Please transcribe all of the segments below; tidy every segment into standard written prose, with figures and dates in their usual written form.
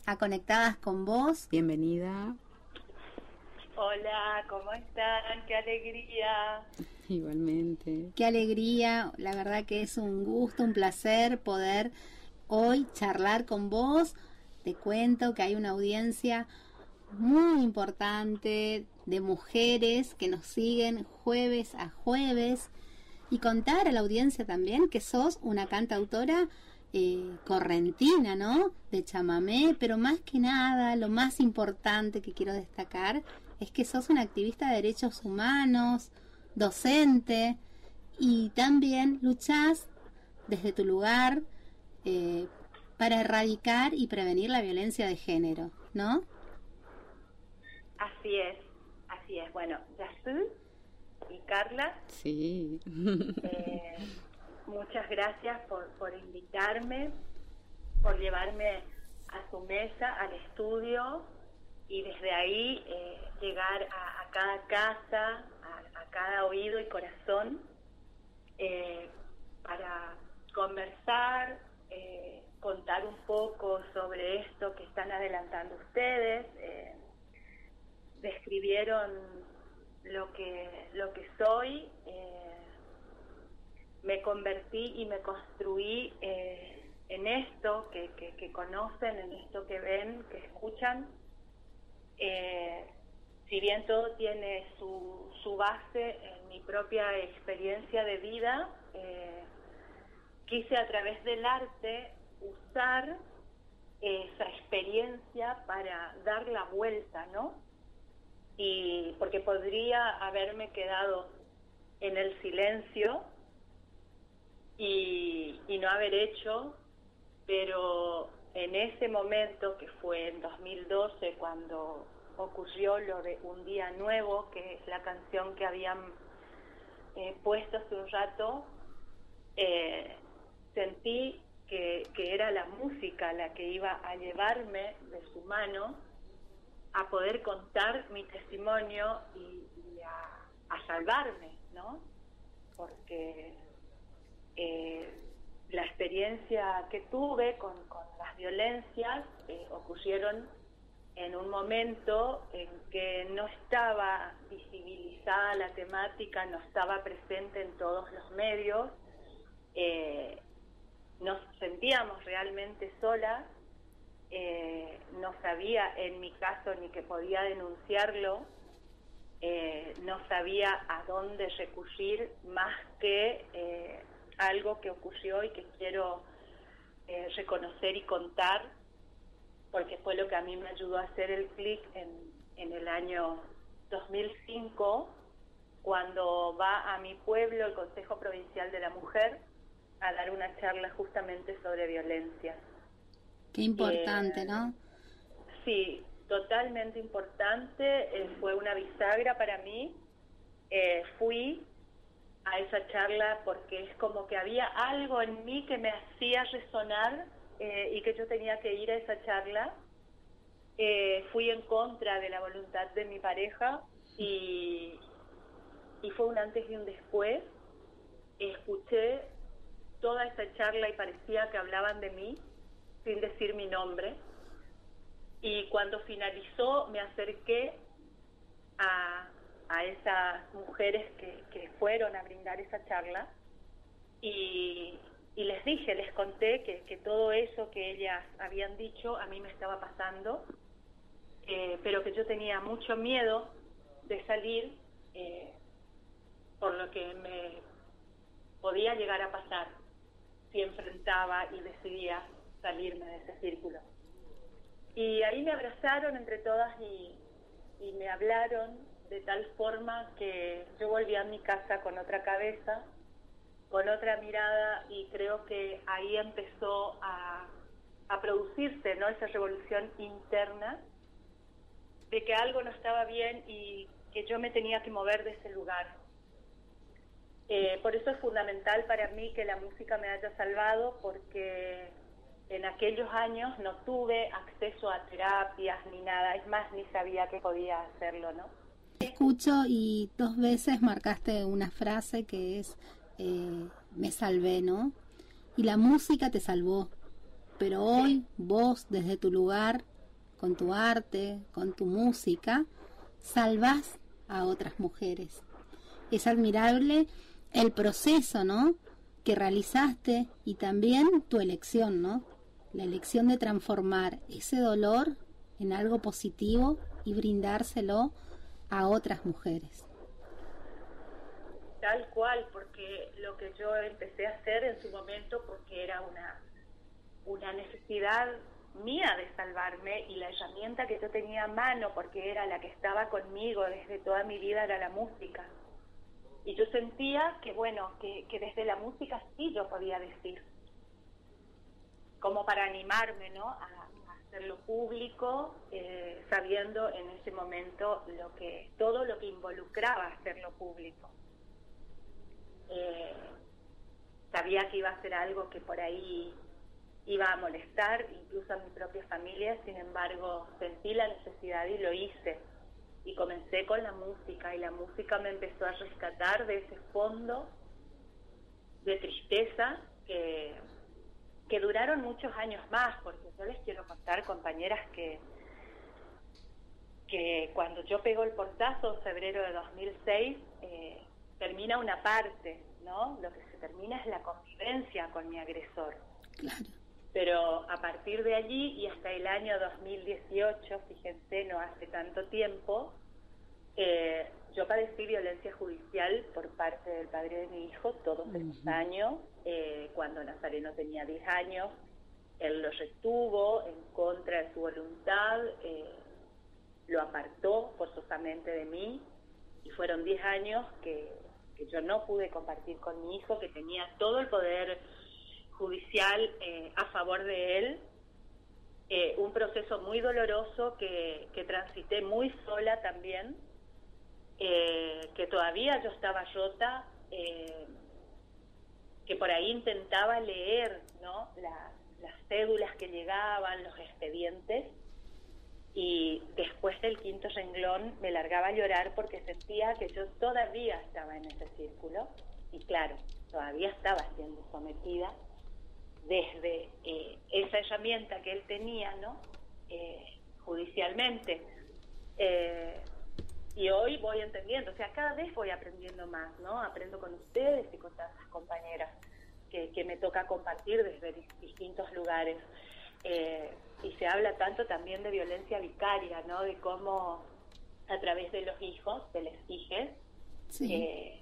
a Conectadas con Vos. Bienvenida. Hola, ¿cómo están? ¡Qué alegría! Igualmente. Qué alegría, la verdad que es un gusto, un placer poder hoy charlar con vos. Te cuento que hay una audiencia muy importante de mujeres que nos siguen jueves a jueves, y contar a la audiencia también que sos una cantautora correntina, ¿no? De chamamé, pero más que nada, lo más importante que quiero destacar es que sos una activista de derechos humanos, docente, y también luchás desde tu lugar para erradicar y prevenir la violencia de género, ¿no? Así es. Bueno, Yazul y Carla, Sí. muchas gracias por invitarme, por llevarme a su mesa, al estudio, y desde ahí llegar a cada casa, a cada oído y corazón, para conversar, contar un poco sobre esto que están adelantando ustedes. Describieron lo que soy. Me convertí y me construí en esto que conocen, en esto que ven, que escuchan. Si bien todo tiene su base en mi propia experiencia de vida, quise a través del arte usar esa experiencia para dar la vuelta, ¿no? Y porque podría haberme quedado en el silencio y no haber hecho, pero en ese momento, que fue en 2012, cuando ocurrió lo de Un Día Nuevo, que es la canción que habían puesto hace un rato, sentí que era la música la que iba a llevarme de su mano a poder contar mi testimonio y a salvarme, ¿no? Porque la experiencia que tuve con las violencias ocurrieron en un momento en que no estaba visibilizada la temática, no estaba presente en todos los medios, nos sentíamos realmente solas. No sabía en mi caso ni que podía denunciarlo, no sabía a dónde recurrir más que algo que ocurrió y que quiero reconocer y contar, porque fue lo que a mí me ayudó a hacer el clic en el año 2005, cuando va a mi pueblo el Consejo Provincial de la Mujer a dar una charla justamente sobre violencia. Qué importante, ¿no? Sí, totalmente importante. Fue una bisagra para mí. Fui a esa charla porque es como que había algo en mí que me hacía resonar y que yo tenía que ir a esa charla. Fui en contra de la voluntad de mi pareja y fue un antes y un después. Escuché toda esa charla y parecía que hablaban de mí sin decir mi nombre, y cuando finalizó me acerqué a esas mujeres que fueron a brindar esa charla y les dije, les conté que todo eso que ellas habían dicho a mí me estaba pasando, pero que yo tenía mucho miedo de salir por lo que me podía llegar a pasar si enfrentaba y decidía salirme de ese círculo. Y ahí me abrazaron entre todas y me hablaron de tal forma que yo volví a mi casa con otra cabeza, con otra mirada, y creo que ahí empezó a producirse, ¿no?, esa revolución interna de que algo no estaba bien y que yo me tenía que mover de ese lugar. Por eso es fundamental para mí que la música me haya salvado, porque en aquellos años no tuve acceso a terapias ni nada, es más, ni sabía que podía hacerlo, ¿no? Escucho y 2 veces marcaste una frase que es me salvé, ¿no? Y la música te salvó, pero hoy vos desde tu lugar con tu arte, con tu música, salvás a otras mujeres. Es admirable el proceso, ¿no?, que realizaste y también tu elección, ¿no? La elección de transformar ese dolor en algo positivo y brindárselo a otras mujeres. Tal cual, porque lo que yo empecé a hacer en su momento, porque era una necesidad mía de salvarme, y la herramienta que yo tenía a mano, porque era la que estaba conmigo desde toda mi vida, era la música. Y yo sentía que, bueno, que desde la música sí yo podía decir, como para animarme, ¿no?, a hacerlo público, sabiendo en ese momento todo lo que involucraba hacerlo público. Sabía que iba a ser algo que por ahí iba a molestar incluso a mi propia familia, sin embargo sentí la necesidad y lo hice, y comencé con la música, y la música me empezó a rescatar de ese fondo de tristeza que duraron muchos años más, porque yo les quiero contar, compañeras, que cuando yo pego el portazo en febrero de 2006, termina una parte, ¿no? Lo que se termina es la convivencia con mi agresor. Claro. Pero a partir de allí y hasta el año 2018, fíjense, no hace tanto tiempo, yo padecí violencia judicial por parte del padre de mi hijo todos esos años. Cuando Nazareno tenía 10 años, él lo retuvo en contra de su voluntad, lo apartó forzosamente de mí, y fueron 10 años que yo no pude compartir con mi hijo, que tenía todo el poder judicial a favor de él. Un proceso muy doloroso que transité muy sola también, que todavía yo estaba rota, que por ahí intentaba leer, ¿no?, las cédulas que llegaban, los expedientes, y después del quinto renglón me largaba a llorar porque sentía que yo todavía estaba en ese círculo, y claro, todavía estaba siendo sometida desde esa herramienta que él tenía, ¿no?, judicialmente. Y hoy voy entendiendo, o sea, cada vez voy aprendiendo más, ¿no? Aprendo con ustedes y con tantas compañeras que me toca compartir desde distintos lugares. Y se habla tanto también de violencia vicaria, ¿no?, de cómo a través de los hijos, de las hijas, Sí.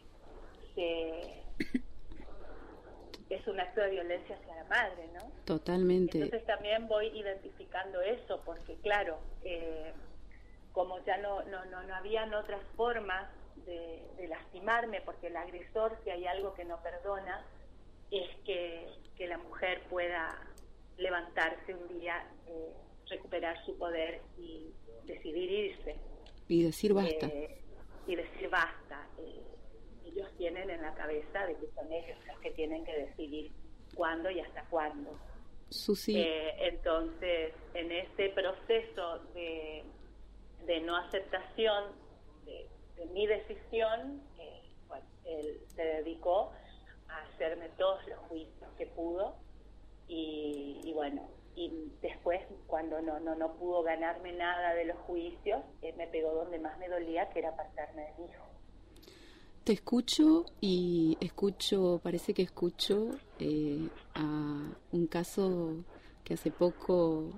es un acto de violencia hacia la madre, ¿no? Totalmente. Entonces también voy identificando eso, porque claro, como ya no habían otras formas de lastimarme, porque el agresor, si hay algo que no perdona, es que la mujer pueda levantarse un día, recuperar su poder y decidir irse. Y decir basta. Y decir basta. Ellos tienen en la cabeza de que son ellos los que tienen que decidir cuándo y hasta cuándo. Susi. Entonces, en ese proceso de no aceptación de mi decisión, bueno, él se dedicó a hacerme todos los juicios que pudo, y bueno, y después cuando no pudo ganarme nada de los juicios, me pegó donde más me dolía, que era apartarme de mi hijo. Te escucho y parece que escucho a un caso que hace poco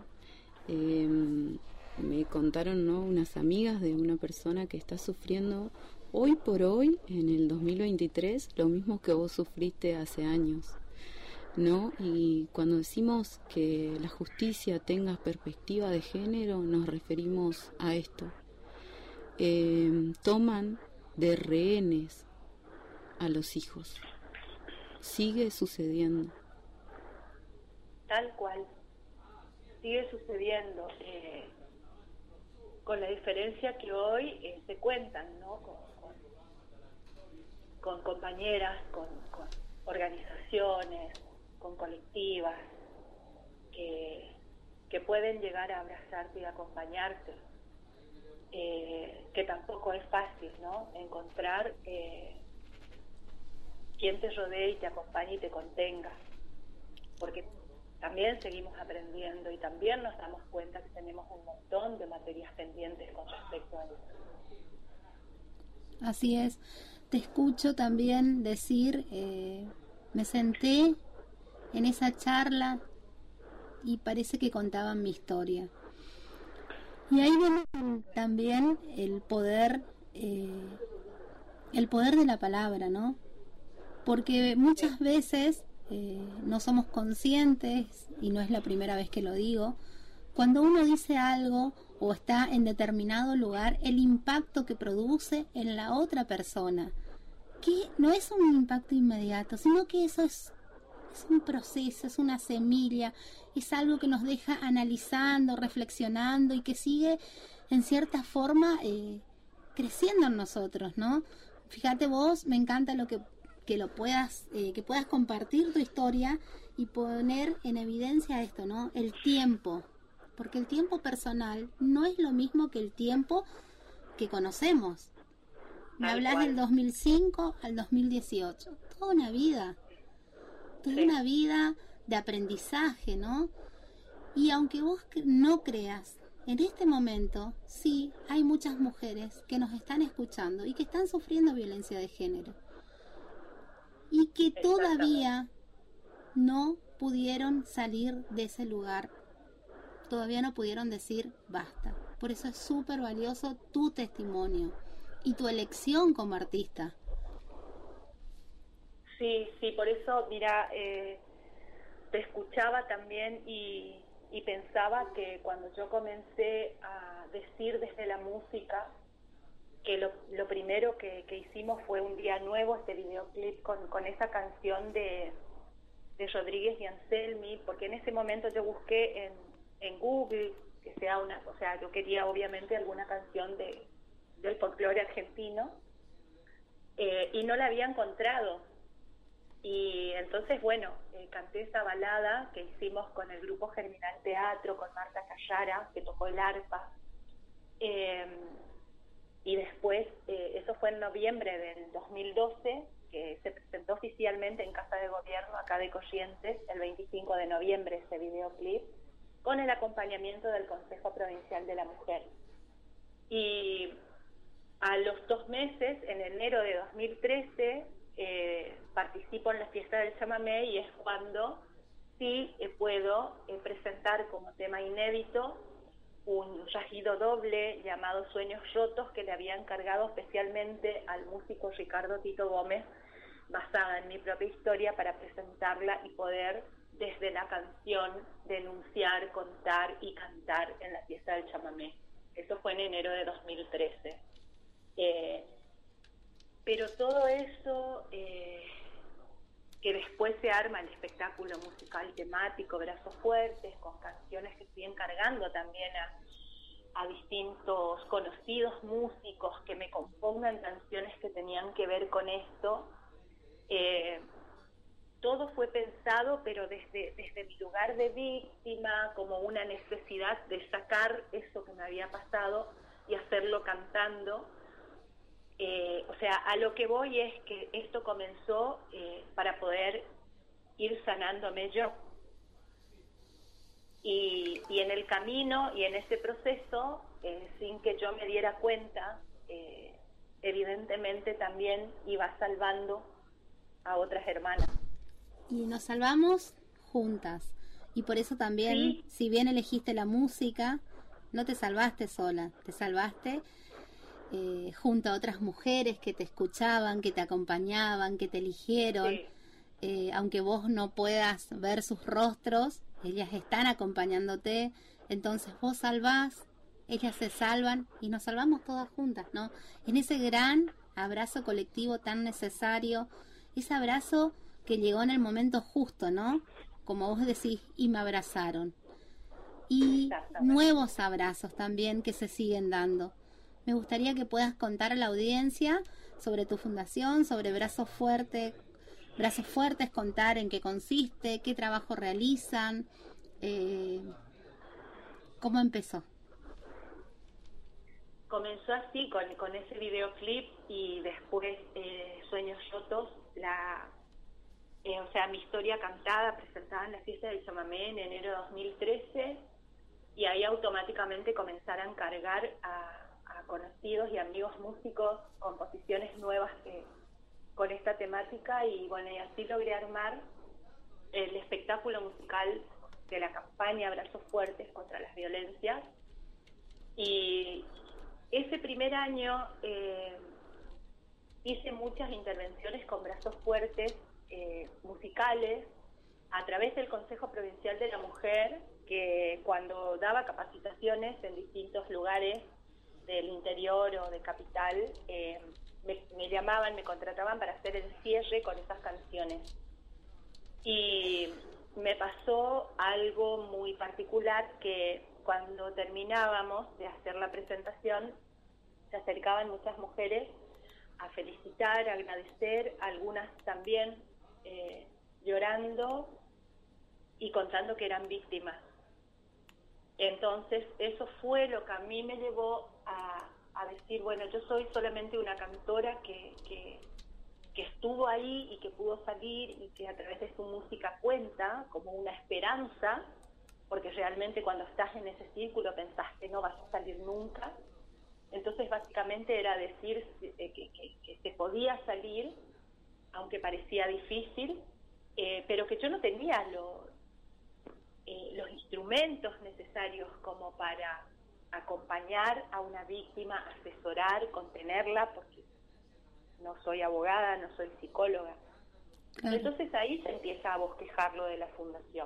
me contaron, ¿no?, unas amigas de una persona que está sufriendo hoy por hoy, en el 2023, lo mismo que vos sufriste hace años, ¿no? Y cuando decimos que la justicia tenga perspectiva de género, nos referimos a esto. Toman de rehenes a los hijos. Sigue sucediendo. Tal cual. Sigue sucediendo. Con la diferencia que hoy se cuentan, ¿no?, con compañeras, con organizaciones, con colectivas que pueden llegar a abrazarte y acompañarte, que tampoco es fácil, ¿no?, encontrar quien te rodee y te acompañe y te contenga, porque también seguimos aprendiendo y también nos damos cuenta que tenemos un montón de materias pendientes con respecto a eso. Así es. Te escucho también decir, me senté en esa charla y parece que contaban mi historia. Y ahí vemos también el poder de la palabra, ¿no? Porque muchas veces no somos conscientes, y no es la primera vez que lo digo, cuando uno dice algo o está en determinado lugar, el impacto que produce en la otra persona, que no es un impacto inmediato, sino que eso es un proceso, es una semilla, es algo que nos deja analizando, reflexionando y que sigue en cierta forma creciendo en nosotros, ¿no? Fíjate vos, me encanta que puedas compartir tu historia y poner en evidencia esto, ¿no? El tiempo, porque el tiempo personal no es lo mismo que el tiempo que conocemos. Me hablas del 2005 al 2018, toda una vida de aprendizaje, ¿no? Y aunque vos no creas, en este momento sí hay muchas mujeres que nos están escuchando y que están sufriendo violencia de género y que todavía no pudieron salir de ese lugar, todavía no pudieron decir basta. Por eso es súper valioso tu testimonio y tu elección como artista. Sí, por eso, mira, te escuchaba también y pensaba que cuando yo comencé a decir desde la música, que lo primero que hicimos fue Un Día Nuevo, este videoclip con esa canción de Rodríguez y Anselmi, porque en ese momento yo busqué en Google que sea yo quería obviamente alguna canción del folclore argentino, y no la había encontrado. Y entonces, bueno, canté esa balada que hicimos con el grupo Germinal Teatro, con Marta Callara, que tocó el arpa. Y después, eso fue en noviembre del 2012, que se presentó oficialmente en Casa de Gobierno, acá de Corrientes, el 25 de noviembre, ese videoclip, con el acompañamiento del Consejo Provincial de la Mujer. Y a los 2 meses, en enero de 2013, participo en la fiesta del chamamé y es cuando sí puedo presentar como tema inédito un rajido doble llamado Sueños Rotos, que le había encargado especialmente al músico Ricardo Tito Gómez, basada en mi propia historia, para presentarla y poder desde la canción denunciar, contar y cantar en la fiesta del chamamé. Eso fue en enero de 2013. Pero todo eso, que después se arma el espectáculo musical temático Brazos Fuertes, con canciones que estoy encargando también a distintos conocidos músicos que me compongan canciones que tenían que ver con esto. Todo fue pensado, pero desde mi lugar de víctima, como una necesidad de sacar eso que me había pasado y hacerlo cantando. A lo que voy es que esto comenzó para poder ir sanándome yo. Y en el camino y en ese proceso, sin que yo me diera cuenta, evidentemente también iba salvando a otras hermanas. Y nos salvamos juntas. Y por eso también, sí, si bien elegiste la música, no te salvaste sola, te salvaste junto a otras mujeres que te escuchaban, que te acompañaban, que te eligieron. Sí. Aunque vos no puedas ver sus rostros, ellas están acompañándote, entonces vos salvás, ellas se salvan y nos salvamos todas juntas, ¿no? En ese gran abrazo colectivo tan necesario, ese abrazo que llegó en el momento justo, ¿no? Como vos decís, y me abrazaron. Y nuevos abrazos también que se siguen dando. Me gustaría que puedas contar a la audiencia sobre tu fundación, sobre Brazos Fuertes, contar en qué consiste, qué trabajo realizan, cómo empezó. Comenzó así, con ese videoclip, y después Sueños Rotos, o sea, mi historia cantada, presentada en la fiesta del chamamé en enero de 2013, y ahí automáticamente comenzar a encargar a conocidos y amigos músicos composiciones nuevas con esta temática, y bueno, y así logré armar el espectáculo musical de la campaña Brazos Fuertes contra las Violencias. Y ese primer año hice muchas intervenciones con Brazos Fuertes musicales a través del Consejo Provincial de la Mujer, que cuando daba capacitaciones en distintos lugares del interior o de capital, me llamaban, me contrataban para hacer el cierre con esas canciones. Y me pasó algo muy particular, que cuando terminábamos de hacer la presentación, se acercaban muchas mujeres a felicitar, a agradecer, algunas también llorando y contando que eran víctimas. Entonces eso fue lo que a mí me llevó a decir, bueno, yo soy solamente una cantora que estuvo ahí y que pudo salir, y que a través de su música cuenta como una esperanza, porque realmente cuando estás en ese círculo pensás que no vas a salir nunca. Entonces básicamente era decir que se podía salir, aunque parecía difícil, pero que yo no tenía los instrumentos necesarios como para acompañar a una víctima, asesorar, contenerla, porque no soy abogada, no soy psicóloga. Claro. Entonces ahí se empieza a bosquejar lo de la fundación.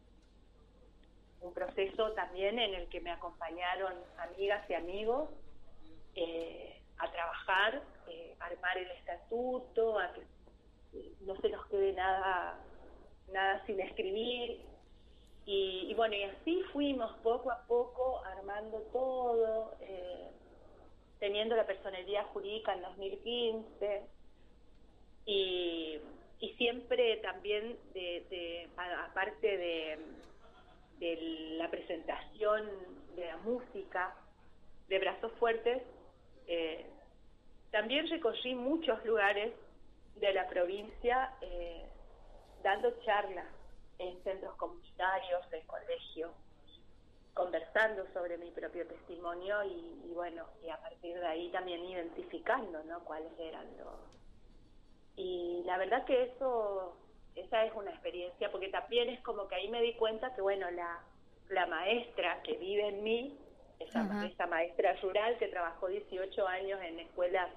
Un proceso también en el que me acompañaron amigas y amigos a trabajar, armar el estatuto, a que no se nos quede nada sin escribir. Y bueno, y así fuimos poco a poco armando todo, teniendo la personería jurídica en 2015, y siempre también, aparte de la presentación de la música de Brazos Fuertes, también recorrí muchos lugares de la provincia dando charlas en centros comunitarios, en colegios, conversando sobre mi propio testimonio y bueno, y a partir de ahí también identificando, ¿no?, cuáles eran los... Y la verdad que esa es una experiencia, porque también es como que ahí me di cuenta que, bueno, la maestra que vive en mí, esa maestra rural que trabajó 18 años en escuelas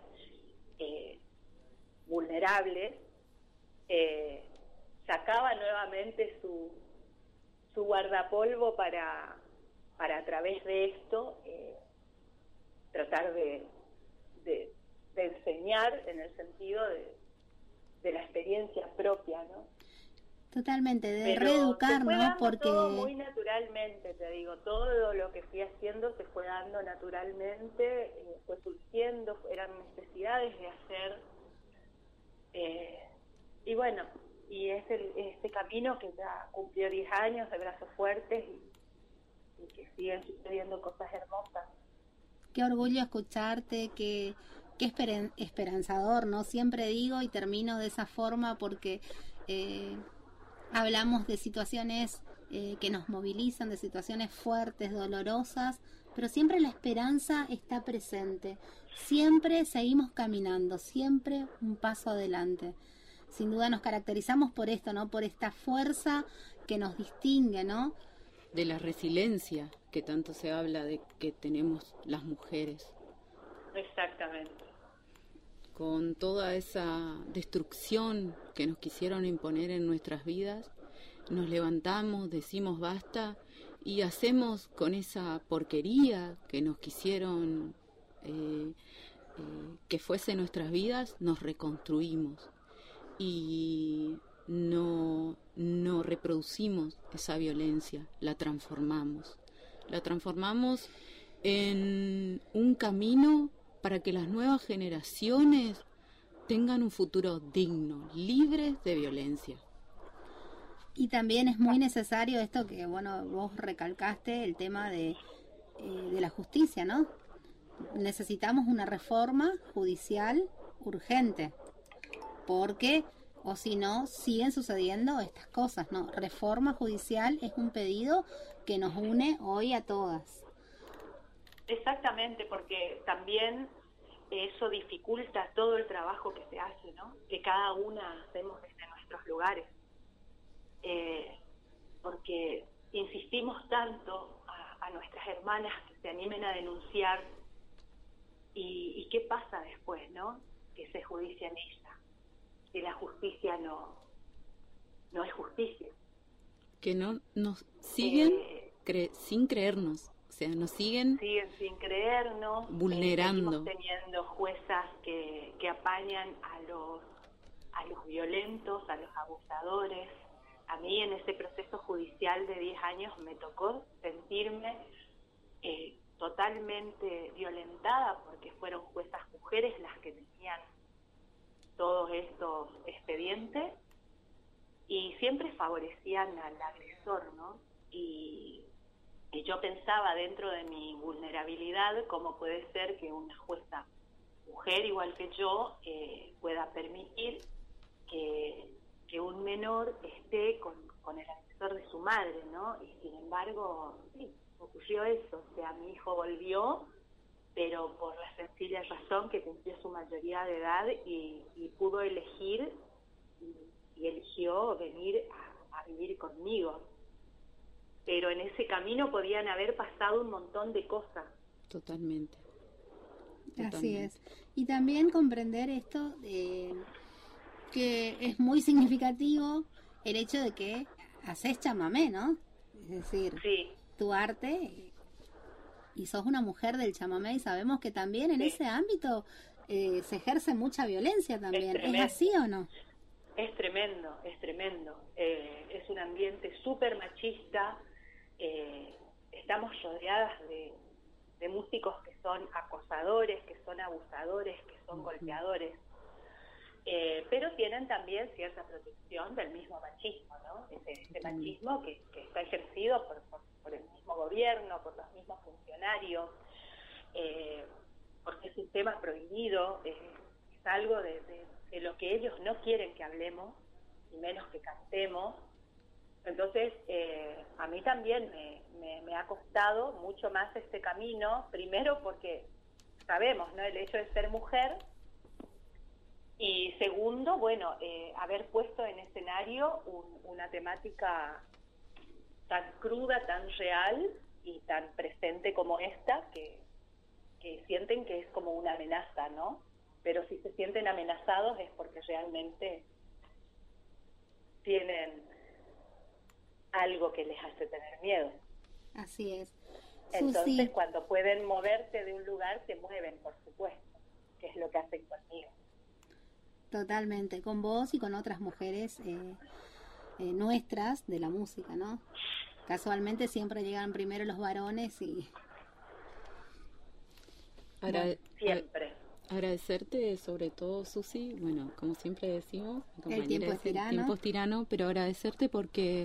vulnerables, sacaba nuevamente su guardapolvo para a través de esto tratar de enseñar en el sentido de la experiencia propia, ¿no? Totalmente, de reeducar, ¿no? Porque todo muy naturalmente, te digo, todo lo que fui haciendo se fue dando naturalmente, fue surgiendo, eran necesidades de hacer, y bueno, y es este camino que ya cumplió 10 años de Brazos Fuertes y que siguen sucediendo cosas hermosas. Qué orgullo escucharte, qué esperanzador, ¿no? Siempre digo y termino de esa forma porque hablamos de situaciones que nos movilizan, de situaciones fuertes, dolorosas, pero siempre la esperanza está presente. Siempre seguimos caminando, siempre un paso adelante. Sin duda nos caracterizamos por esto, ¿no? Por esta fuerza que nos distingue, ¿no? De la resiliencia que tanto se habla de que tenemos las mujeres. Exactamente. Con toda esa destrucción que nos quisieron imponer en nuestras vidas, nos levantamos, decimos basta y hacemos con esa porquería que nos quisieron que fuese nuestras vidas, nos reconstruimos y no reproducimos esa violencia, la transformamos en un camino para que las nuevas generaciones tengan un futuro digno, libres de violencia. Y también es muy necesario esto que, bueno, vos recalcaste, el tema de la justicia, ¿no? Necesitamos una reforma judicial urgente, porque o si no, siguen sucediendo estas cosas, ¿no? Reforma judicial es un pedido que nos une hoy a todas. Exactamente, porque también eso dificulta todo el trabajo que se hace, ¿no? Que cada una hacemos desde nuestros lugares. Porque insistimos tanto a nuestras hermanas que se animen a denunciar y qué pasa después, ¿no? Que se judicia en ella, que la justicia no es justicia. Que no nos siguen sin creernos, o sea, nos siguen sin creernos, vulnerando. Seguimos teniendo juezas que apañan a los violentos, a los abusadores. A mí en ese proceso judicial de 10 años me tocó sentirme totalmente violentada porque fueron juezas mujeres las que tenían todos estos expedientes y siempre favorecían al agresor, ¿no? Y yo pensaba dentro de mi vulnerabilidad cómo puede ser que una jueza mujer igual que yo pueda permitir que un menor esté con el agresor de su madre, ¿no? Y sin embargo, sí, ocurrió eso. O sea, mi hijo volvió, pero por la sencilla razón que cumplió su mayoría de edad y pudo elegir y eligió venir a vivir conmigo. Pero en ese camino podían haber pasado un montón de cosas. Totalmente. Así es. Y también comprender esto que es muy significativo el hecho de que haces chamamé, ¿no? Es decir, sí. Tu arte, y sos una mujer del chamamé, y sabemos que también en ese ámbito se ejerce mucha violencia también. ¿Es así o no? Es tremendo, es tremendo. Es un ambiente súper machista. Estamos rodeadas de músicos que son acosadores, que son abusadores, que son golpeadores. Pero tienen también cierta protección del mismo machismo, ¿no? Ese machismo que está ejercido por el mismo gobierno, por los mismos funcionarios, porque es un tema prohibido, es algo de lo que ellos no quieren que hablemos, y menos que cantemos. Entonces, a mí también me ha costado mucho más este camino, primero porque sabemos, ¿no?, el hecho de ser mujer. Y segundo, bueno, haber puesto en escenario una temática tan cruda, tan real y tan presente como esta, que sienten que es como una amenaza, ¿no? Pero si se sienten amenazados es porque realmente tienen algo que les hace tener miedo. Así es. Entonces, Susi, cuando pueden moverse de un lugar, se mueven, por supuesto, que es lo que hacen conmigo. totalmente, con vos y con otras mujeres nuestras de la música, ¿no? Casualmente siempre llegan primero los varones y... Siempre. Agradecerte sobre todo, Susi, bueno, como siempre decimos, el tiempo es tirano, pero agradecerte porque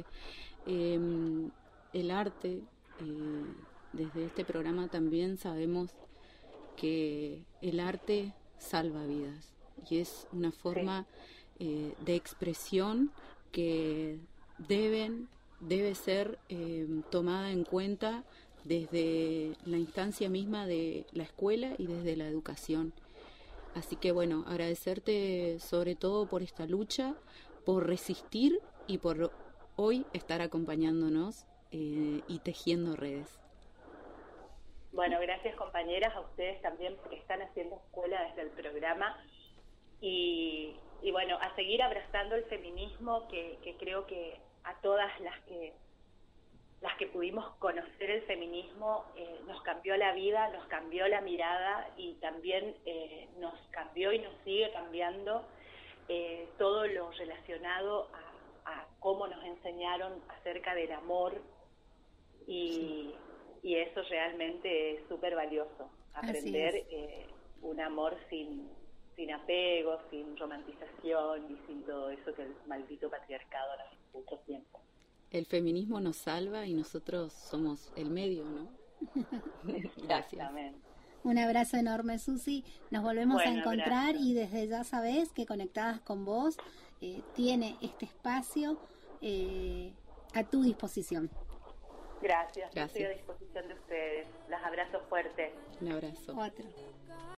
el arte, desde este programa también sabemos que el arte salva vidas y es una forma de expresión que debe ser tomada en cuenta desde la instancia misma de la escuela y desde la educación. Así que bueno, agradecerte sobre todo por esta lucha, por resistir y por hoy estar acompañándonos y tejiendo redes. Bueno, gracias compañeras, a ustedes también porque están haciendo escuela desde el programa y bueno, a seguir abrazando el feminismo que creo que a todas las que pudimos conocer el feminismo nos cambió la vida, nos cambió la mirada y también nos cambió y nos sigue cambiando todo lo relacionado a cómo nos enseñaron acerca del amor y eso realmente es súper valioso, aprender un amor sin apego, sin romantización y sin todo eso que el maldito patriarcado nos impuso siempre. El feminismo nos salva y nosotros somos el medio, ¿no? Gracias. Exactamente. Un abrazo enorme, Susi. Nos volvemos a Bueno, encontrar abrazo. y desde ya sabés que Conectadas con Vos tiene este espacio a tu disposición. Gracias, Gracias. estoy a disposición de ustedes. Las abrazo fuerte. Un abrazo. Otro.